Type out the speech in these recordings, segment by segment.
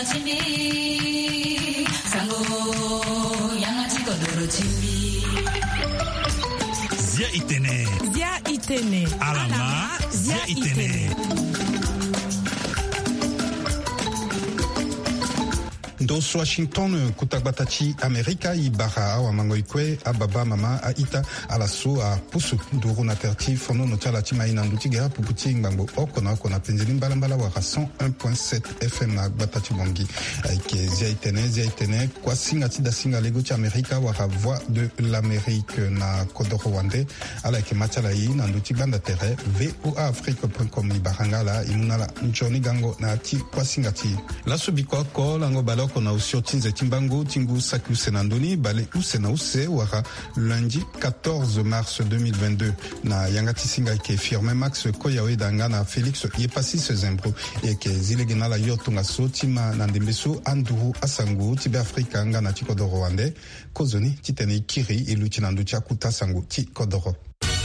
chimbi sango yanga chikodoro chimbi Zia itene alama Zia itene Dos Washington kutabatachi Amerika ibara wa mangoikwe ababa mama aita alaso a pusu duru na terti fono no tala tima ina ndutiga puputi ngambo okona penzeli mbala wa 101.7 FM na batachi bongi ke Zia itene kwa singa tida singa lego cha Amerika wa voix de l'Amérique na kodoro wande ala ke machala yi na nduti banda tere voaafrique.com ibarangala imunala njoni gango na ti kwa singa ti la subiko ko lango balo na usiotinze timbango tingu saku senandoni bale usena use wara lundi 14 mars 2022 na yangati singa ke firme Max Koyawe danga na Felix Yepasi Sezembro e ke zilegena la yotunga sotima na ndembeso anduru asangu tibe Afrika nga na tikodoro wande kozoni titene kiri iluchinandu chakuta sangu tikodoro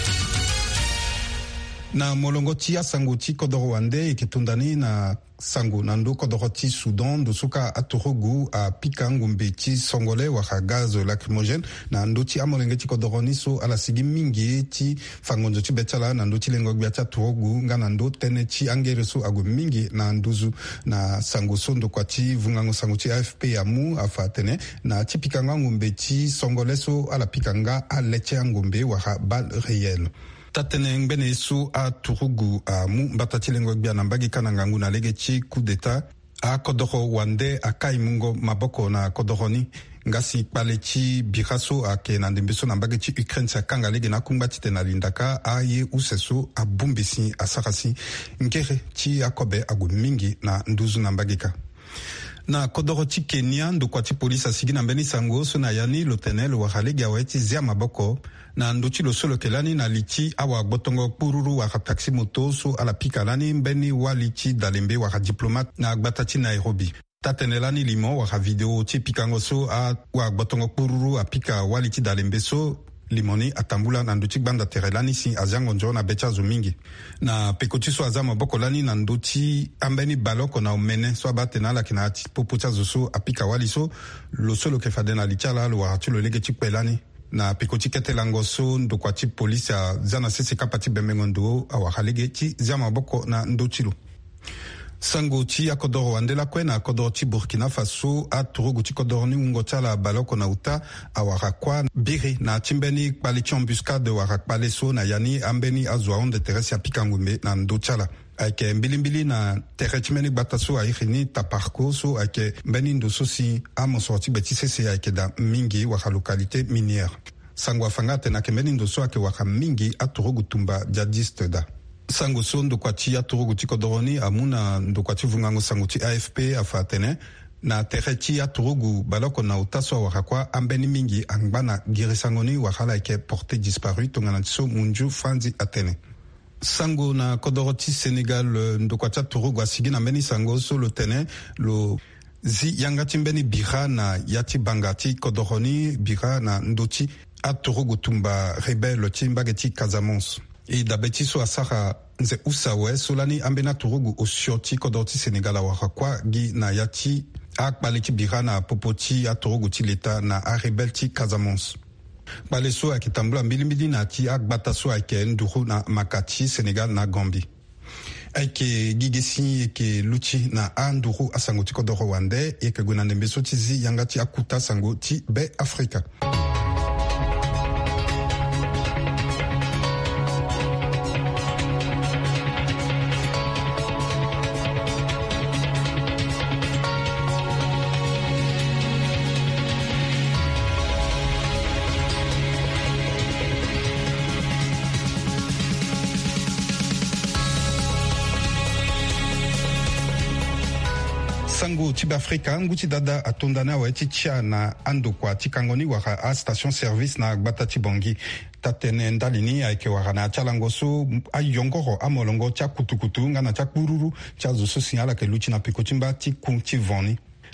na molongo ti asango ti kodoro wande eketundani na sango na ndo kodoro ti Sudan do suka atorogu a pika ngumbe ti songole waka gaz lacrymogène na ndo ti amolenge ti kodoro ni so ala sigi mingi ti fangonzo ti betala na ndo ti lengo gbia ti atorogu nga na ndo tene ti angere so agu mingi na nduzu na sango so ndo kwa ti vungango sango ti AFP amu afa tene na ti pika ngumbe ti songole so ala pika nga aleche ngumbe waka bal réel tatene ngbene su a turugu a mu mbatati lengo gbia na mbagi kana ngangu na lege chi coup d'état a kodoro wande a kaimungo maboko na kodoroni ngasi pale chi biraso a ke na ndembeso na mbagi chi Ukraine sa kanga lege na kumbati tena lindaka a ye useso a bumbisi a sarasi ngere chi akobe agu mingi na nduzu na mbagika na kodoro ti Kenya ndo kwa ti polisi asigi na mbeni sango so na yani lotenel wahalegi aweti zia maboko na ndochi lo solo kelani na lichi awa botongo pururu waka taxi moto so ala pika lani mbeni wa lichi dalembe waka diplomate na agbata ti Nairobi tatenelani limo waka video ti pikango so a wa botongo pururu a pika wa lichi dalembe so limoni atambula na nduti banda terelani si azango njo na becha zo mingi na pekoti so azama boko lani na nduti ambeni baloko na umene so abate na la kina popocha zo so apika wali so lo solo ke fadena lichala lo wa tulo lege chipelani na pekoti ketelango so ndo kwa ti polisi a zana sese kapati bemengondo awa halege ti zama boko na ndotilo sango ti akodoro wandela kwe na akodoro ti Burkina Faso a turugu ti kodoro ni ungocha la baloko na uta awara kwa biri na timbeni kpali ti embuscade wara kpale so na yani ambeni azwa onde teresi apika ngumbe na ndochala ake mbilimbili na tere ti meni gbata so airini taparko so ake mbeni ndo so si amoso ti beti sese ake da mingi waka localité minière sango afanga tena ke mbeni ndo so ake waka mingi a turugu tumba jadiste da sango so ndo kwa ti atorogu ti kodoroni amuna ndo kwa ti vungango sango ti AFP afa tene na tere ti atorogu baloko na utaso waka kwa ambeni mingi angbana girisangoni wakala ike porté disparu tongana ti so munju fanzi atene sango na kodoro ti Sénégal ndo kwa ti atorogu asigi na mbeni sango so lo tene lo zi yanga ti mbeni bira na ya ti banga ti kodoroni bira na ndo ti atorogu tumba rebelle ti mbage ti Casamance e dabeti so asara nze usawe solani ambena turugu osioti kodoti Senegal waka kwa gi na yati akpale ti bira na popoti aturugu ti leta na a rebel ti Casamance bale so akitambula mbilimbili na ti agbata so ake nduru na makati Senegal na Gambie ake gigesi eke luchi na anduru asango ti kodoro wande eke guna ndembe so ti zi yanga ti akuta sango ti be Afrika sango ti Afrika nguti dada atondana wa ti tia na ando kwa ti kangoni waka a station service na gbata ti bongi tatene ndalini ayeke waka na tialango so ayongoro amolongo tia kutukutu nga na tia kpururu tia zo so signala ke luchi na peko ti mba ti kun ti voni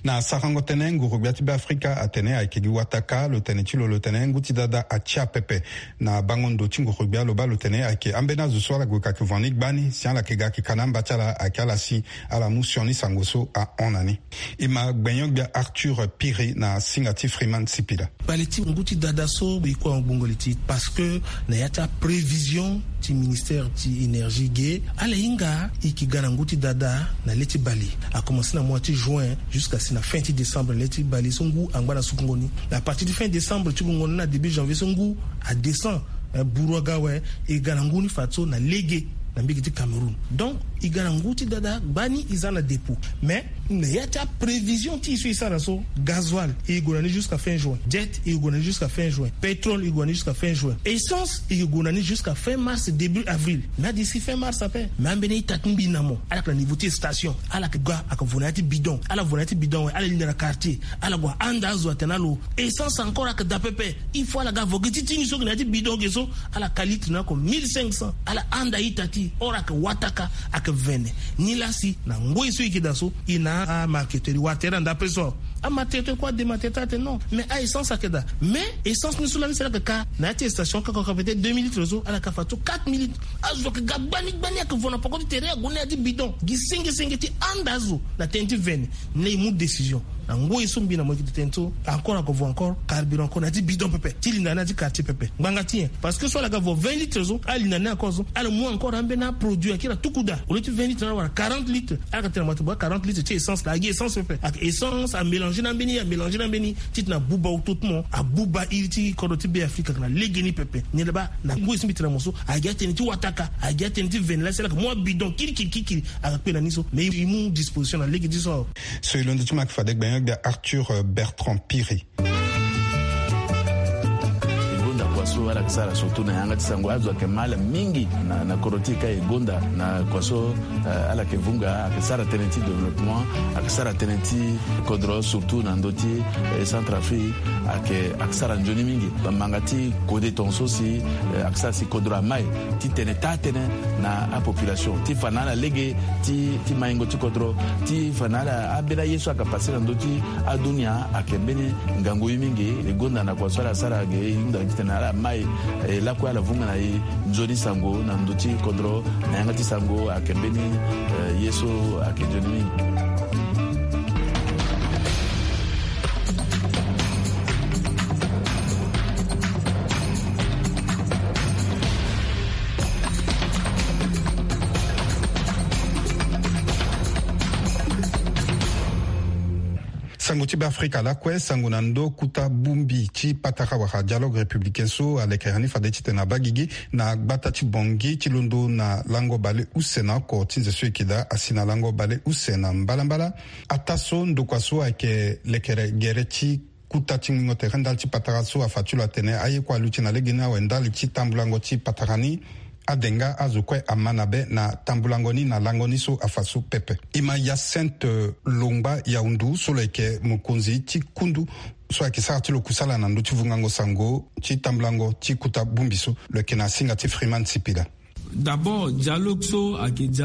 na sarango tene ngurubia tibe Afrika atene aikegi wataka lo tene chilo lo tene nguti dada achia pepe na bangondo ngurubia lo ba lo tene aike ambena zuswala goka kivani gbani sian la kega kikanamba chala akala si ala musioni sangoso a onani ima gbenyong Arthur Piri na Singati Freeman Sipida baleti nguti dada so biko ngongoliti parce que na yata prévision ti ministère ti énergie gay ala inga ikigana nguti dada na leti bali a commencé na moitié juin jusqu'à la fin de décembre leti bali songu angba na sukungoni à partir de fin décembre tu ngoni na début janvier songu à descend buruagawe et gananguni fatso na légué na mbiki Cameroun. Donc igaranguti dada bani izana dépôt mais il y a ta prévision qui suit ça raso gasoil et gonani jusqu'à fin juin, jet et gonani jusqu'à fin juin, pétrole et gonani jusqu'à fin juin, essence et gonani jusqu'à fin mars début avril. Mais d'ici fin mars ça fait même bene tatumbi namo ala la niveau station ala ka ga aka vonati bidon ala ligne na quartier ala go andazo atenalo essence encore aka dapepe il faut la ga vogiti tingi so gnati bidon geso ala qualité na ko 1500 ala anda itati ora ka wataka aka vene nilasi na ngoi so ikidaso ina marketeur watera ndape so a marketeur quoi de marketeur non mais a essence akeda mais essence ni sulani c'est ka na ti station ka ko peut-être 2000 litres so ala ka fato 4000 litres azo ka gabani aka vona poko ti tere agone ati bidon gisingi ti andazo na tenti vene ne mu décision na ngoi so mbina mo ki tento encore carburant ko na ti bidon pepe ti linda na ti quartier pepe nganga tien parce que so la ka vo 20 litres so ali na na kozo ala mo encore ambena produit akira tukuda au lieu de 20 litres na 40 litres ala ka tellement 40 litres ti essence la essence pepe ak essence a mélanger na beni ti na buba tout monde a buba iliti ko do ti be Afrika na legeni pepe ni ba na ngoi so mbitra moso a gati ti wataka a gati ti ven la c'est là que moi bidon kiri a pe na niso mais il mu disposition na legedi so selon de tumak fadek ben Arthur Bertrand Piri kwaso ala kisara surtout na yanga tisango azwa kemala mingi na korotika egonda na kwaso ala kevunga akisara tenenti développement akisara tenenti kodro surtout na ndoti Centrafrique akisara njoni mingi mangati kode tonso si akisara si kodro mai ti tenetane na a population ti fanala lege ti maingo ti kodro ti fanala abela yesu akapasi na ndoti adunia akembeni ngango mingi egonda na kwaso ala sara ge inda kitana mai la kwa la vunga na njoni sango na ndoti kodro na yangati sango akembeni yesu akejoni sango ti Afrika la kwe sango nando kuta bumbi ti pataka wa dialogue républicain so avec hani fade ti tena bagigi na gbata ti bongi ti londo na lango bale usena ko ti zesu ikida asina lango bale usena mbala ataso ndokwa so ake lekere gere ti kuta ti ngote rendal ti pataka so afatula tene aye kwa luti na legina wendal ti tambulango ti patakani adenga azukwe amanabe na tambulangoni na langoni so afasu pepe ima Hyacinthe Longba Yaoundou so leke mukonzi ti kundu so akisara ti lo kusala na ndu ti vungango sango ti tambulango ti kuta bumbiso le kena singa ti Freeman Sipida. D'abord, dialogue so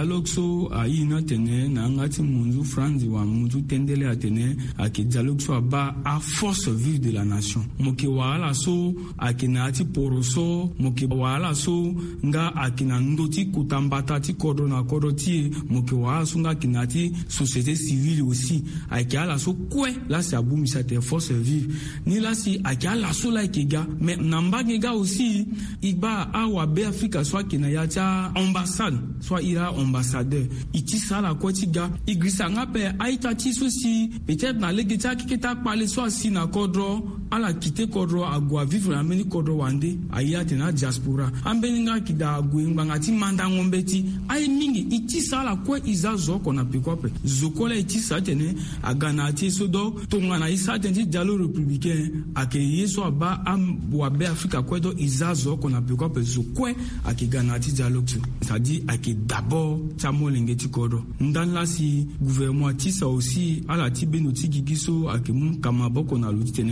a ina tene na ngati munzu franzi wa munzu tendele atene ake dialogue so ba a force vive de la nation. Moke wala so akina ati poroso moke wala so nga akina ndoti kutambata ti kodo na kodo ti moke wala so nga kinati société civile aussi ake ala so kwe la si abumi sa te force vive ni la si ake ala so la ikega mais namba ngega aussi igba awa be Afrika so akina ya ambassade soit ira ambassadeur iti sala ko ti ga igrisa nga pe aita ti so si peut-être na legeta kiketa parler soit si na kodro ala kite kodro agwa vivre na meni kodro wande aya tena diaspora ambeni nga kida gwingba ngati manda ngombe ti ay mingi iti sala ko izazo ko na pikope zokola iti sa tene agana ti so do tonga na isa tene dialogue républicain ake yeso aba am wa be Afrika ko do izazo ko na pikope zokwe ake gana ti c'est-à-dire ake d'abord chamo lengeti kodo ndan la si gouvernement ti sa aussi ala ti beno ti gigiso ake mun kamaboko na luti tene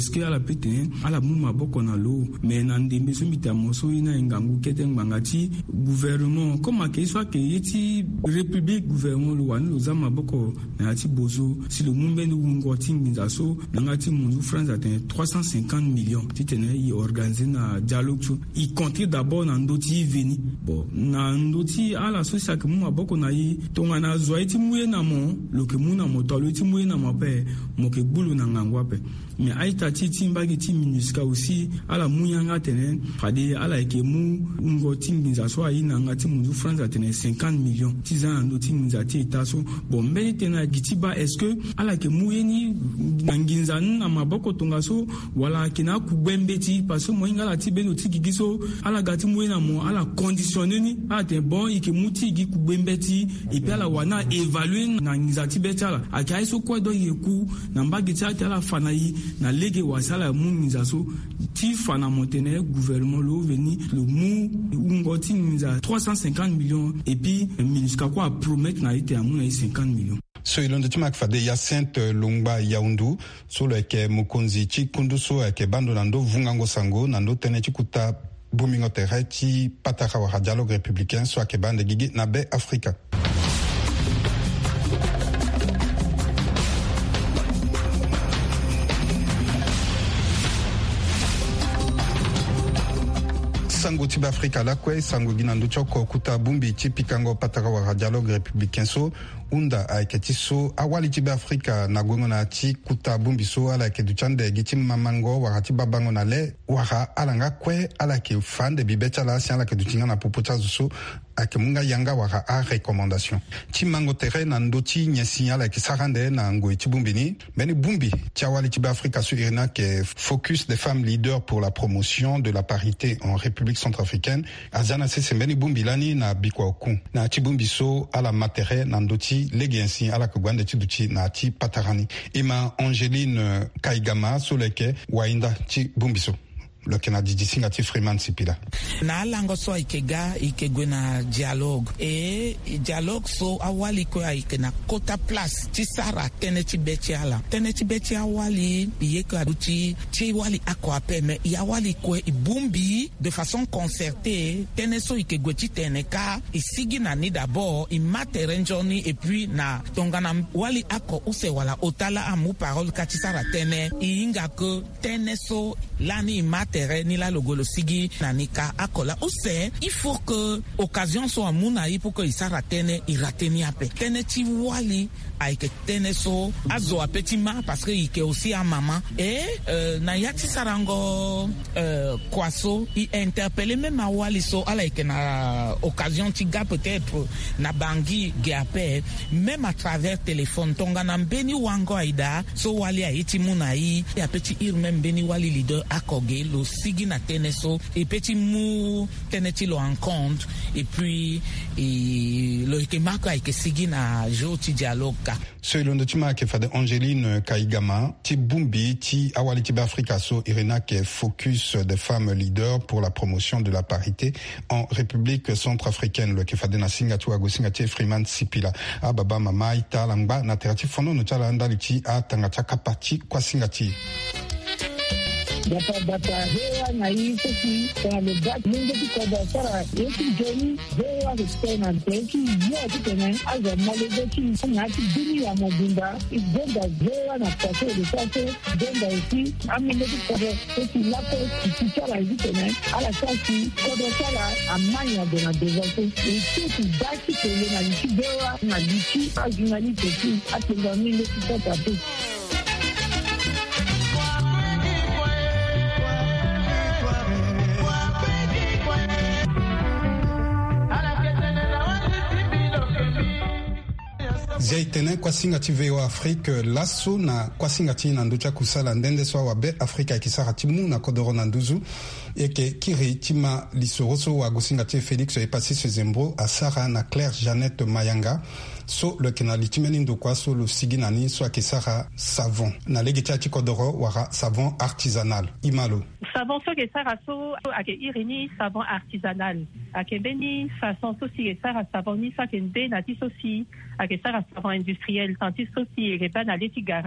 est-ce que ala pete ala muma boko na lo mais nandembe so mitamoso ina ngangu kete ngangati gouvernement comme que soit que yeti république gouvernement lo wan lo zama boko na ati bozo si le mumbe ngo tinginzaso ngati munzu France atteint 350 millions titene y organiser na dialogue so y compter d'abord na ndoti veni bon na ndoti ala so ça que muma boko na yi tonga na zo eti muye na mo lo que muna mo to lo eti muye na mo pe mo ke bulu na ngangwa pe mais aita titi mbagi ti minuska aussi ala muyanga tene fadi ala ke mu ngo tinginza so ayi na ngati munzu France atene 50 millions tizana ndo tinginza ti itaso bon mbeni tena gitiba est-ce que ala ke muyeni nginza na maboko tonga so wala kina kubembe ti parce que mo ingala ti beno ti gigiso ala gati muyena mo ala conditionner ni ate bon ike muti gi kubembe ti et puis ala wana évaluer na nginza ti betala akai so kwa do yeku na mbagi ti ala fana yi na lege wasala mungiza so ti fana montene gouvernement lo veni le mu ngoti ngiza 350 millions et puis MINUSCA quoi promettre na ite amuna 50 millions. So ilondo timak fade Hyacinthe Lungba Yaoundou so le ke mukonzi chi kunduso ke bando nando vungango sango nando tene chikuta bumingo tere chi pataka wa dialogue républicain so ke bande gigi na be Afrika. Sango tiba Afrika la kwe sango ginando choko kuta bumbi chipikango pataka wa dialogue républicain so unda aiketi so awali tiba Afrika na gongo na ti kuta bumbi so ala ke duchande gichi mamango wakati babango na le waka alanga kwe ala ke fande bibecha la si ala ke duchinga na popota so ake munga yanga waka a recommandation chimango tere na ndoti nyesi ala ke sarande na ngo chibumbini beni bumbi tiawali tiba Afrika so irina ke focus des femmes leaders pour la promotion de la parité en République centrafricaine azana se beni bumbi lani na bikwa oku na chibumbi so ala matere na ndoti legi ainsi ala ke gwande chiduchi na ti patarani ima Angeline Kaigama so leke wainda chibumbi so le Canadi singa ti Freeman Sipila na lango so ikegwe na dialogue e dialogue so awali ko ike na kota place ti sara teneti betiala awali yeka duti ti wali akwa peme ya wali ko ibumbi de façon concertée teneso ikegwe ti teneka isigi na ni d'abord i materenjoni et puis na tongana wali ako use wala otala amu parole ka ti sara tene inga ko teneso lani mate ni la logo lo sigi na nika akola ose il faut que occasion soit muna pour que isara tene irateni ape tene ti wali aike tene so azo apeti ma parce que ike aussi a maman et na yati sarango kwaso i interpeller même a wali so ala ike na occasion ti ga peut-être na bangi gape même à travers téléphone tonga na mbeni wango aida so wali a iti muna i ya petit ir même beni wali leader akoge lo sigi na teneso et petit mou teneti lo en compte et puis lo ike mako ike sigi na jo ti dialogue ka so ilondo tima ke fade Angeline Kaigama ti bumbi ti awali ti Afrika so irena ke focus des femmes leaders pour la promotion de la parité en République centrafricaine le ke fade na singatu ago singati Freeman Sipila ababa mama ita lamba na terati fono no chala ndali ti atanga kapati kwa singati data hewa na hii sisi kwa lugati mungu tiko basara yesu joni hewa kutena teki yote tena aza malezeki ngati dini ya mobunda igenda hewa na pase de pase genda isi amende tiko teki lako kichara hizi tena ala sasi kodo sala amanya de na devote isi baki tele na liki hewa na liki ajunali teki atenga minde tiko tatu Zaitene kwa singati VOA Afrique lasso na kwa singati na nducha kusala ndende swa wabe Afrika kisara timu na kodoro na nduzu eke kiri tima lisoroso wa gusingati Félix et passé ce zembro à Sarah na Claire Jeannette Mayanga so le kenali timeni ndokwa so lo siginani so akisara savon na legita ti kodoro wara savon artisanal imalo savon so ke sara so ake irini savon artisanal ake beni façon so si sara savon ni sa kende na ti so si ake sara savon industriel tanti so si reba na letigara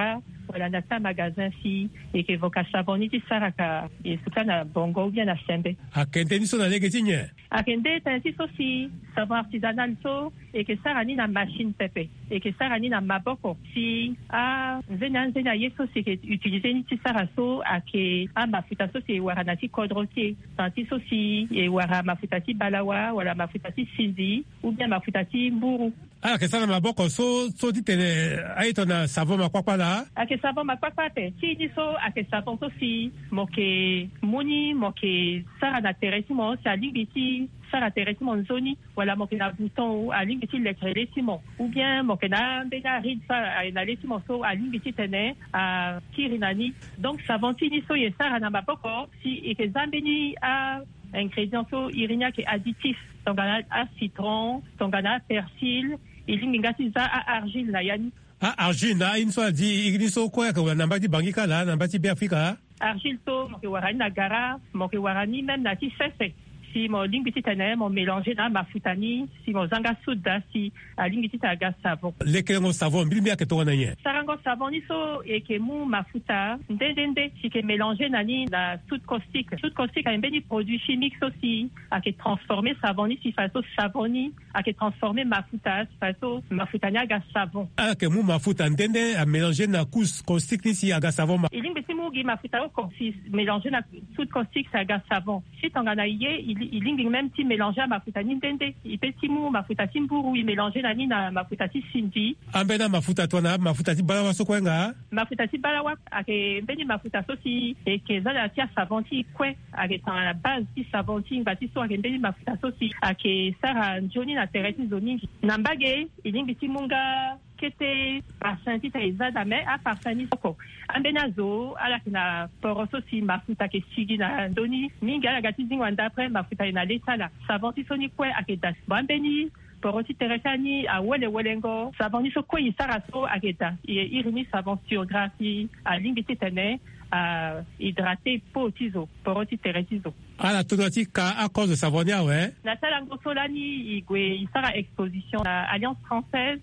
wala na ta magasin si et que voka savoni ti saraka e suka na bongo bien na sembe akende ni so na lege tinye akende tansi so si savon artisanal so et que sarani na machine pepe et que sarani na maboko si a nzena yeso c'est que utiliser ni ti saraso ake a mafuta so si wara na ti kodrotier tansi so si e wara mafuta ti balawa wala mafuta ti sindi ou bien mafuta ti mburu ke sana maboko so titene aito na savon makwakwa la ake savon makwakwa te si ni so ake savon so si moke muni moke sara na teresi mo si alingiti sara teresi mo nzoni wala moke na bouton alingiti lekrelesi mo ou bien moke na mbena rid sa na lesi mo so alingiti tene a kirinani donc savon ti ni so ye sara na maboko si eke zambeni a ingrédients so irinia ke additif tongana a citron tongana a persil ilingingati za a argile na yani argile na inso di igniso ko ya ka namba di bangika la namba ti Afrika argile to mo ke warani na gara mo ke warani même na ti sese si mo lingiti tene mo mélanger na mafutani si mo zanga suda si lingiti ta gas savon lekengo savon bilmi ake to na ye sarango savon ni so e ke mu mafuta ndende si ke mélanger nani na soude caustique a mbeni produit chimique so si a ke transformer savon ni si faso savon ni a ke transformer mafuta si faso mafutani gas savon ke mu mafuta ndende a mélanger na caustique ni si gas savon ilingiti mu gi mafuta ko si mélanger na soude caustique sa gas savon si tongana ye ilingi même ti mélanger mafuta ni ndende ipeti mu mafuta ti mburu i mélanger nani na mafuta ti sindi ambena mafuta tona mafuta ti balawa so kwenga mafuta ti balawa ake mbeni mafuta so si eke zala ti savon ti kwe ake tan la base ti savon ti ngati so ake mbeni mafuta so si ake sara njoni na tereti zoningi na mbage ilingi ti munga kete parfum ti ta izada me a parfum ni soko ambena zo ala kina poroso si mafuta ke sigi na ndoni mingi ala gati zingwa ndapre mafuta ina letala savon ti so ni kwe ake das ambeni porosi teresani a welengo savon ni so kwe isara so ake da irini savon surgrafi a lingiti tene a hydrater po tizo porosi teresizo ala todo ti ka a cause de savonia ouais na sala ngosolani igwe isara exposition na Alliance Française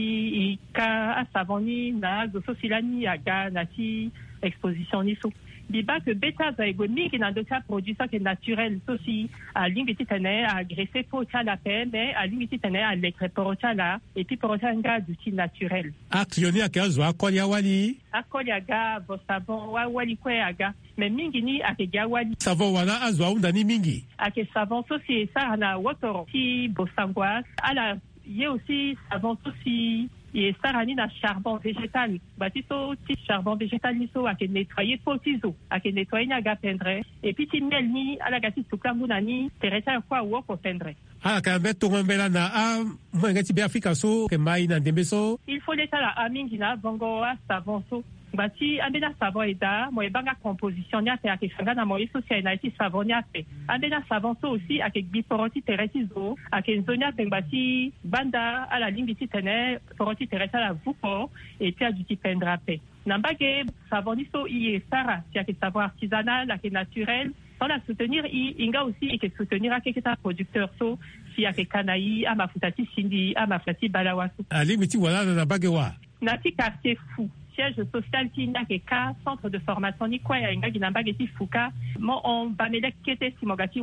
si ka a savoni na gososilani aga na ti exposition ni so biba que beta za ego mingi na dosa produit ça que naturel so si a lingiti tene a graisser po ta la peine mais a lingiti tene a lekre porota la et puis porota nga d'outil naturel actioni akazo akolia wali akolia ga bo savon wa wali kwe aga mais mingi ni ake ga wali savon wana azwa unda ni mingi ake savon so si ça na wotoro si bo sangwa ala ye aussi savon so si et sarani na charbon végétal batiso ti charbon végétal ni so ake nettoyer potizo ake nettoyer na ga pendre et puis ti mel ni ala gati tukangu na ni teresa kwa wo ko pendre ka beto ngombela na mo ngati be Afrika so ke mai na dembeso il faut les sala amingi na bongo a savon so bati ambena savon eda mo ebanga composition ni ate ake fanga na mo iso si na ti savon ni ate ambena savon so aussi ake biporoti teresizo ake nzonia bati banda ala lingiti tene poroti teresa la vupo et puis du ti pendrape nambage savon ni so i sara si ake savon artisanal ake naturel sans la soutenir inga aussi et que soutenir à quelques producteurs so si ake kanai a mafuta ti sindi a mafuta ti balawa so ali miti wala na bagewa na ti quartier fou siège social qui n'a que centre de formation ni quoi inga ginamba geti fuka mo on bamele kete si mogati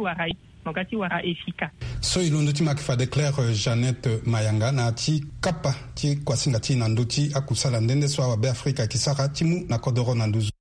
wara efika so ilondo ti makifa de Claire Jeannette Mayanga na ti kapa ti kwasinga ti na nduti akusala ndende so wa be Afrika kisaka timu na kodoro na nduzu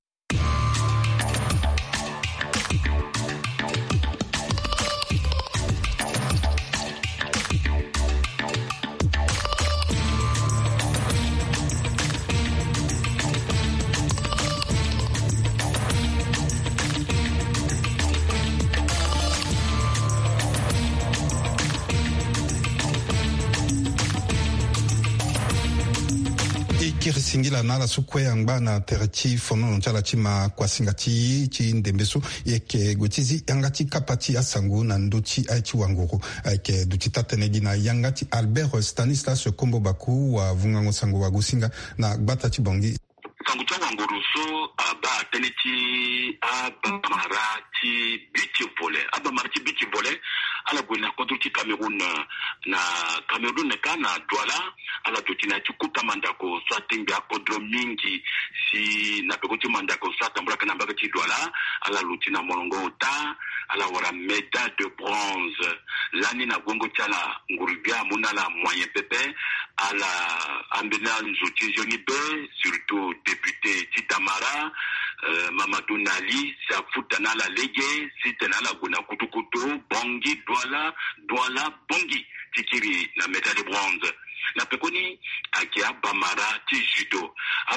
singila na la sukwe yangba na tereti fono nchala chima kwa singati chi ndembeso yeke gotizi yangati kapati asangu na ndochi aichi wanguru ake dutita tenegi na yangati Albert Stanislas Kombo Baku wa vungango sangu wa gusinga na gbata chibongi sangu cha wanguru so aba teneti aba marati bichi vole ala gwena contre ti Cameroun na Cameroun kana Douala ala totina ti kuta mandako so atembe akodro mingi si na pekoti mandako so atambula kana mbaka ti Douala ala lutina molongo ta ala wara médaille de bronze lani na gongo tala ngurubia munala moyen pepe ala ambena nzuti joni be surtout député Titamara Mamadou Nali sa futana la lege sitena la guna kutukutu bongi Douala bongi tikiri na médaille de bronze na pekoni akia bamara ti judo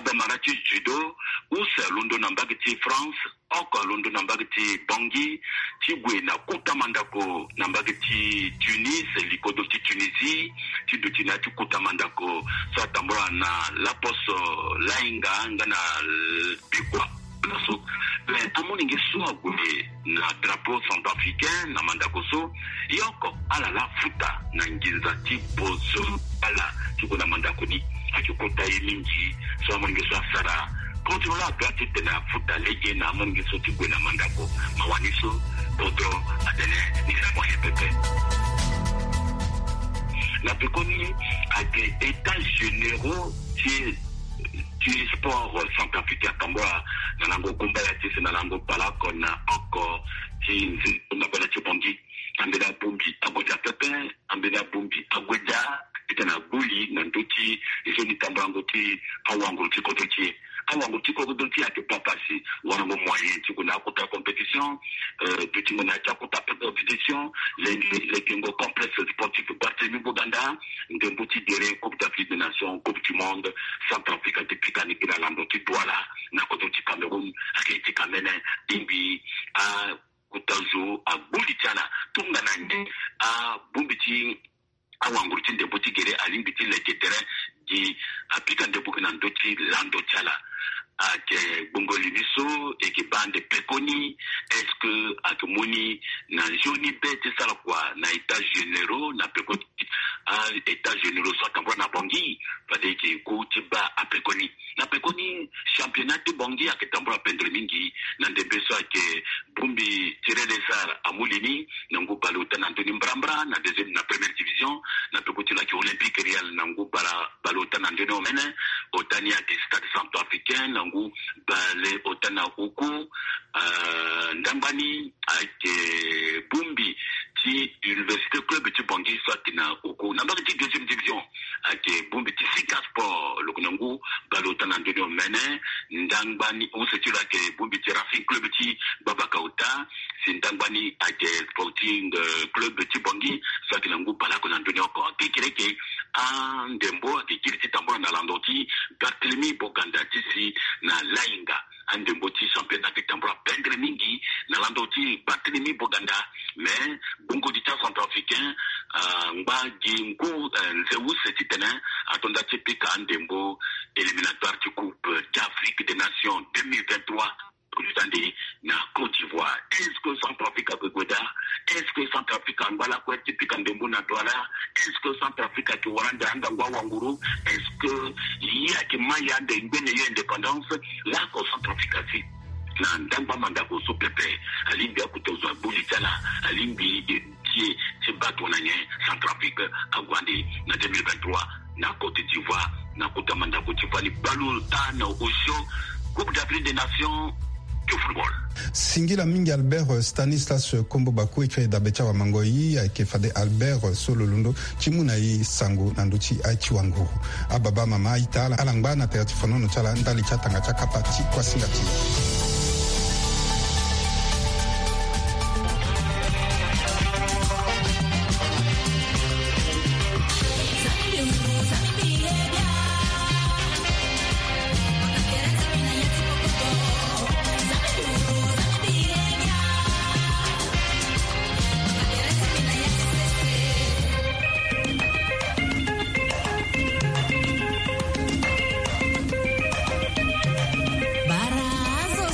usa lundo na mbagi ti France oko lundo na mbagi ti bongi ti gwe na kuta mandako na mbagi ti Tunis likodo ti Tunisie ti dutina ti kuta mandako sa tambora na laposo lainga ngana bikwa so le amoninge so agwe na drapeau centrafricain na mandakoso yoko ala la futa na nginza ti bozo ala tiko na mandakoni akikota yimingi so amoninge so asara kontrola gati tena futa lege na amoninge so tigwe na mandako mawaniso kontro adene ni la moyen pepe na pekoni ake états généraux ti sport centrafricain kamboa na nango kumbaya ti na nango balako na oko ti na bala ti bongi ambena bumbi agoja pepe ambena bumbi agoja itana buli na ndoti iso ni tambango ti awango ti kotochi awango ti kotochi ake papasi wana mo moyen ti kuna kota compétition petit mona ta kota compétition les kingo complexe sportif Barthélemy Boganda ndembo ti dere Coupe d'Afrique des Nations Coupe du Monde Centrafrique depuis kanikira lando ti Douala na koto ti Cameroun ake ti Kamene imbi a kutazo a buli tana tunga nande a bumbiti awango ti ndembo ti gere alimbi ti leketere di apika ndembo na ndoti lando tala ake bongoli biso eke bande pekoni est-ce que atomoni na joni bete sala kwa na état généraux na pekoni état généraux so tambwa na bongi pade ke ko tiba apekoni na pekoni championnat de bongi ake tambwa pendre mingi na ndebeso ake bumbi tirele sar amulini na ngubalo tana ndoni mbrambra na deuxième na première division na pekoti la olympique real na ngubala balota na ndoni omene otani ake stade centrafricain na ngu bale otana uku ndambani ake bumbi ti université club ti bongi soit na uku na mbaki ti deuxième division ake bumbi ti Sika Sport lokunangu bale otana ndoni omene ndambani usetira ake bumbi ti Racing club ti Babakauta sindambani ake Sporting club ti bongi soit nangu balako na ndoni oko kekireke ndembo ake kiriti tambora na landoti Barthélemy Boganda ti si na lainga andembo ti championnat de tambora pendre mingi na landoti Barthélemy Boganda mais bongo di ta centrafricain ngba gingu nzewu setitena atonda ti pika andembo éliminatoire ti Coupe d'Afrique des Nations 2023 na Côte d'Ivoire. Est-ce que Centrafrique a Goda? Est-ce que Centrafrique a Ngala Kweti Pikandembo na Douala? Est-ce que Centrafrique a Kiwaranda Anda Wanguru? Est-ce que Yia Kimaya de Ngene indépendance? Là, que Centrafrique a fait. Na ndamba mandako so pepe alimbi akutozo bulitala alimbi tie tibato na nye Centrafrique agwandi na 2023 na Côte d'Ivoire na kota mandako tifani balu tana osho Coupe d'Afrique des Nations du football. Singila mingi Albert Stanislas Kombo Baku ekre dabecha wa mangoi akefade Albert Solo Lundo chimuna yi sango nanduchi aichi wango ababa mama itala alangba na teati fonono chala ndali chatanga chakapati kwa singati. Barazo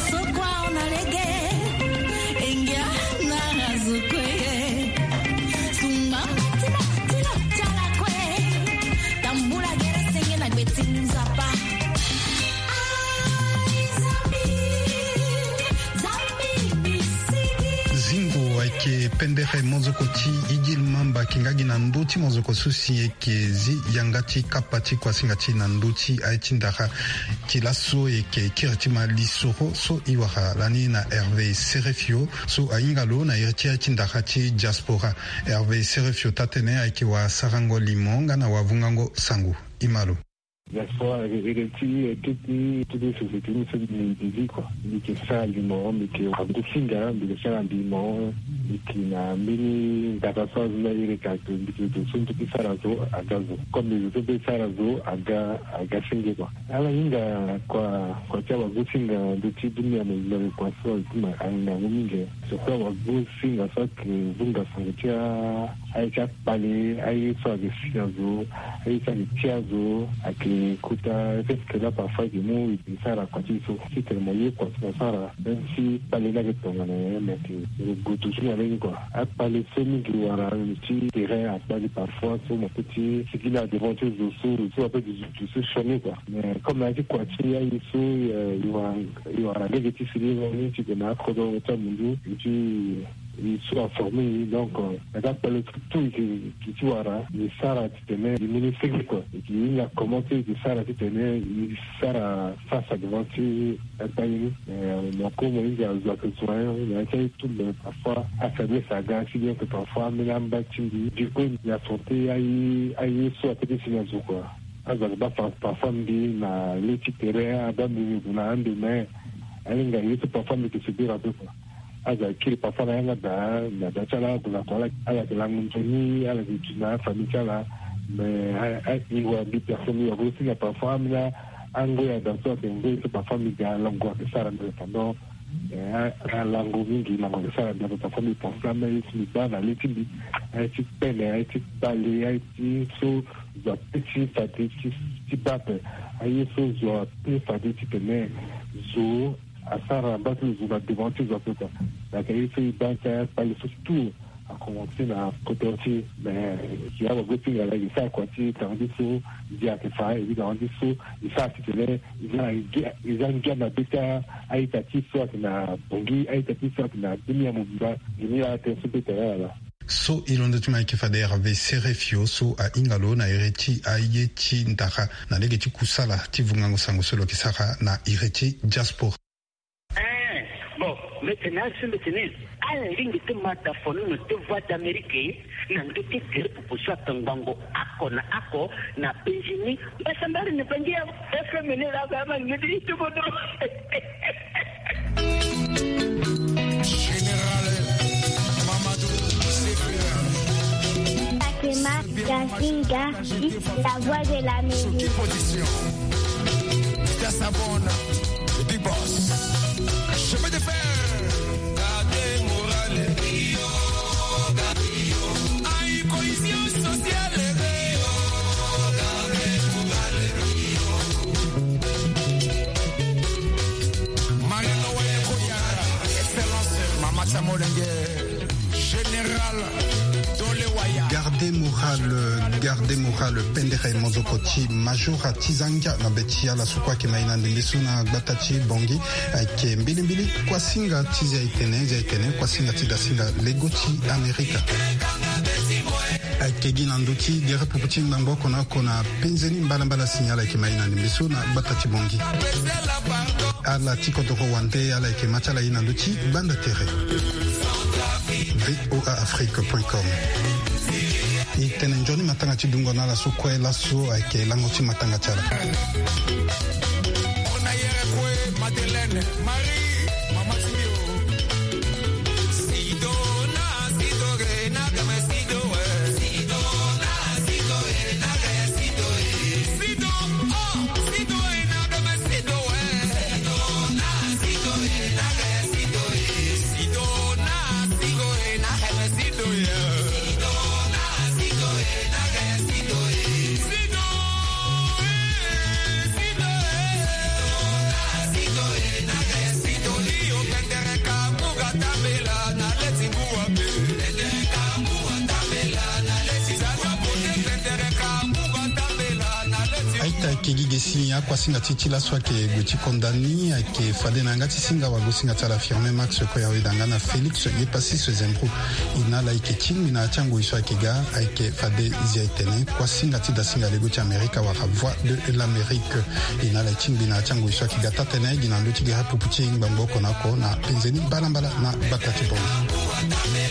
pendere mozokoti igil mamba kingagi na nduti mozoko susi ekezi yangati kapati kwasingati na nduti aitindaha kilaso eke kirtima lisoro so iwaha lani na Hervé Serefio so aingalo na irti aitindaha ti diaspora Hervé Serefio tatene aikiwa sarango limonga na wavungango sangu imalo. Diaspora hériti toutes les sociétés nous sommes des quoi mais que ça limon mais que on de singa mais que ça limon mais qui na mini data source na ireka que de sont tout ça razo agazo comme les autres ça razo aga singa quoi ala inga kwa tia wa singa de ti dunia mo kwa so kuma anga mingi so kwa wa singa ça que vunga sangia aicha pale ai so de singazo ai sa de tiazo aki kuta que là parfois du mot et ça la quand il faut c'est tellement lié quoi ça là même si pas les là que ton mais le goût toujours avec quoi à pas les semis qui voilà un petit terrain à pas parfois sur mon petit ce qu'il a devant tes os un peu du se changer quoi mais comme la dit quoi tu y a il va la négatif c'est tu peux mettre dans ton monde et tu ils sont formés donc regarde pas le truc qui tu vois là mais ça là tu te mets du ministère quoi et qui il a commenté que ça là tu te mets il ça face à devant tu un pays donc comme il a besoin il a été tout parfois affaibli sa gamme si bien que parfois mais là du coup il a sauté aïe soit peut-être c'est un quoi alors parfois na les terrain à donner na un demain elle gagne parfois mais que c'est bien un peu quoi aza kiri parfois na yanga da chala kuna kwa ala la mtoni ala kituna famille là mais il voit des personnes qui aussi na parfois mais ango ya dans ça c'est parfois mais ga lango que ça pendant lango mingi lango que ça dans ta famille pour ça mais c'est pas dans les petits tu peine tu parler tu so za petit fatigue tu pape aïe so zo petit fatigue tu connais zo asara batu zuba devant tes autres quoi la qualité bancaire pas le surtout à commencer à côté mais il y a beaucoup de là il ça quoi tu t'en dis sous il y a que ça il dans dis sous il ça tu te ils ont gain bêta aitati soit na bongi aitati soit na dunia mumba il a été super là so ilondo tuma ke fade Hervé Serefio so a ingalo na ireti ayeti ndaka na legeti kusala tivungango sango solo kisaka na ireti diaspora. Bon, maintenant, c'est maintenant. À la ligne de mataphone, nous te voix d'Amérique, nous te dire pour ça, Tangango, Ako, na Benjini, mais ça m'a ne pas dire, efféminé la gamme, nous dit tout le monde. Général Mamadou, Fakema, Gazinga, la voix de l'Amérique. Position. Tassabone, le big boss. Je me défends. Gardez morale. Aïe, cohésion sociale. Gardez morale. Mariano Wayakoyara. Excellence. Mama Chamolenge. Général. Garde moral pendere mozokoti majora tizanga na betia la sukwa ke maina ndimbisu na gbatachi bongi ke mbili kwa singa tizi itene kwa singa tidasinga legoti Amerika ke gina nduti dire puputi mbango kona penzeni mbala signala ke maina ndimbisu na gbatachi bongi ala tiko doro wande ala ke machala ina nduti banda tere voaafrique.com itene njoni matanga chidungo na la sukwe la so ake lango chi matanga chala ona yere kwe Madeleine Marie mama Sidio Sidona Sidore na kama Sido Sidona Sidore na kama Sido Sido oh Sido na kama Sido Sidona Sidore na kama Sido Sidona Sidore na kama Sido kegi sinya kwa singa titila swa ke guti kondani ke fade na ngati singa wa gusinga tala firme max ko ya wedanga na Felix ye pasi ce zembro ina la ike ching mina chango iswa ke ga ike fade zia itene kwa singa tida singa le guti Amerika wa voix de l'Amérique ina la ching mina chango iswa ke ga tatene gina nduti ga hapu puchi ngbango konako na penzeni balambala na bakati bon